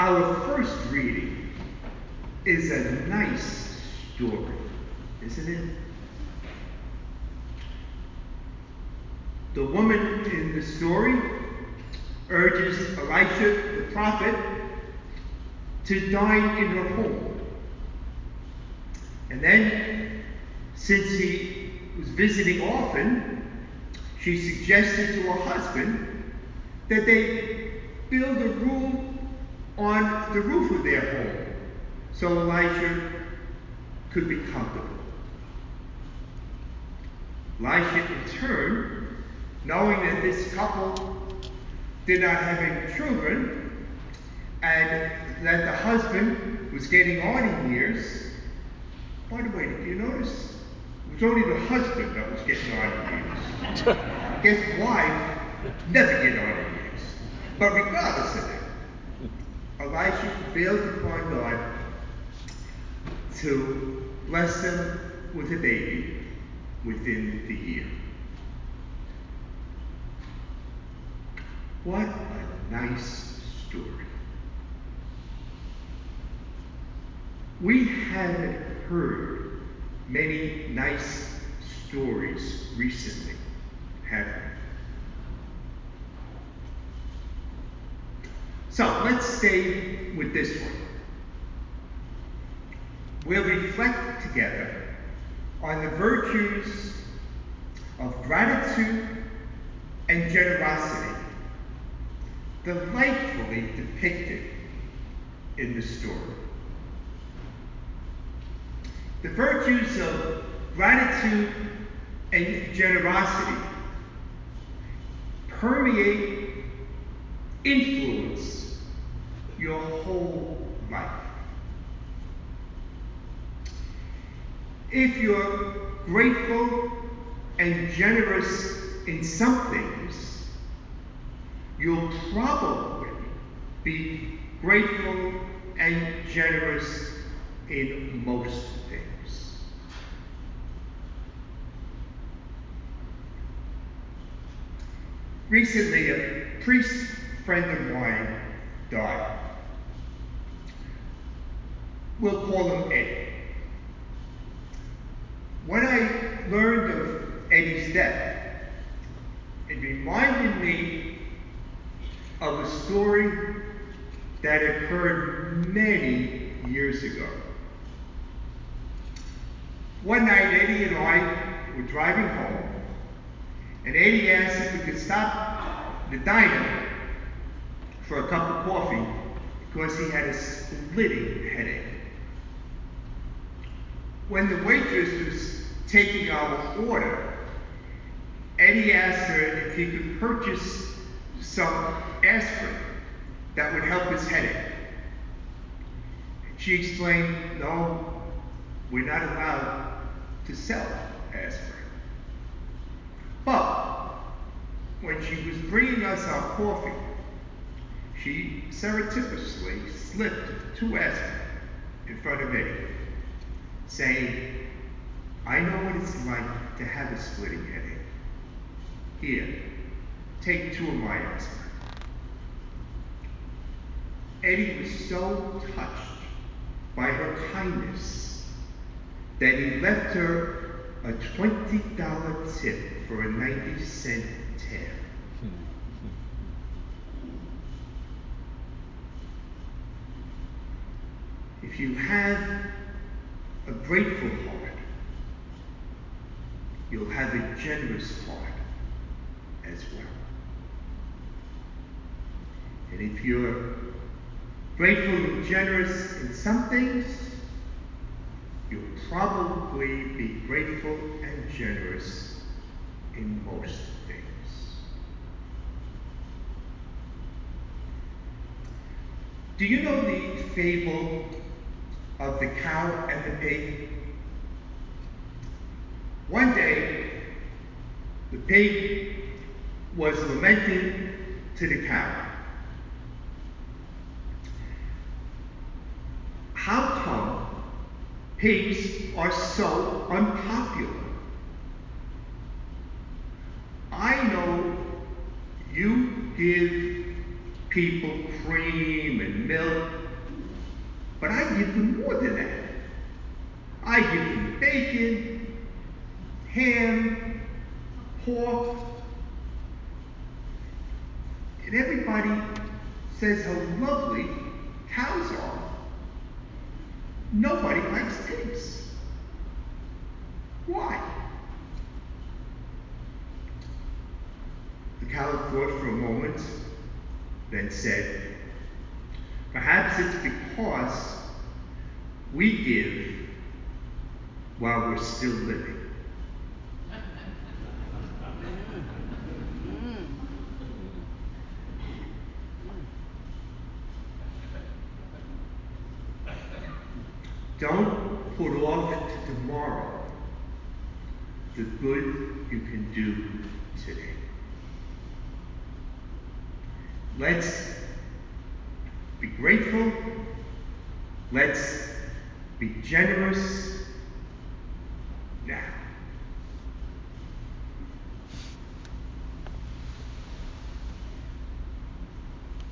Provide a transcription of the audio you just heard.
Our first reading is a nice story, isn't it? The woman in the story urges Elisha the prophet to dine in her home. And then, since he was visiting often, she suggested to her husband that they build a room on the roof of their home so Elisha could be comfortable. Elisha, in turn, knowing that this couple did not have any children and that the husband was getting on in years. By the way, did you notice? It was only the husband that was getting on in years. I guess wives never get on in years. But regardless of that, Elisha prevailed upon God to bless them with a baby within the year. What a nice story. We haven't heard many nice stories recently, have we? So let's stay with this one. We'll reflect together on the virtues of gratitude and generosity, delightfully depicted in the story. The virtues of gratitude and generosity permeate, influence your whole life. If you're grateful and generous in some things, you'll probably be grateful and generous in most things. Recently, a priest friend of mine died. We'll call him Eddie. When I learned of Eddie's death, it reminded me of a story that occurred many years ago. One night, Eddie and I were driving home, and Eddie asked if we could stop at the diner for a cup of coffee because he had a splitting headache. When the waitress was taking our order, Eddie asked her if he could purchase some aspirin that would help his headache. She explained, no, we're not allowed to sell aspirin. But when she was bringing us our coffee, she surreptitiously slipped 2 aspirin in front of Eddie, saying, I know what it's like to have a splitting headache. Here, take 2 of my aspirin. Eddie was so touched by her kindness that he left her a $20 tip for a 90-cent tab. If you have a grateful heart, you'll have a generous heart as well. And if you're grateful and generous in some things, you'll probably be grateful and generous in most things. Do you know the fable of the cow and the pig? One day, the pig was lamenting to the cow, how come pigs are so unpopular? I know you give people cream and milk, but I give them more than that. I give them bacon, ham, pork, and everybody says how lovely cows are. Nobody likes pigs. Why? The cow thought for a moment, then said, perhaps it's because we give while we're still living. Don't put off to tomorrow the good you can do today. Let's be grateful. Let's be generous now.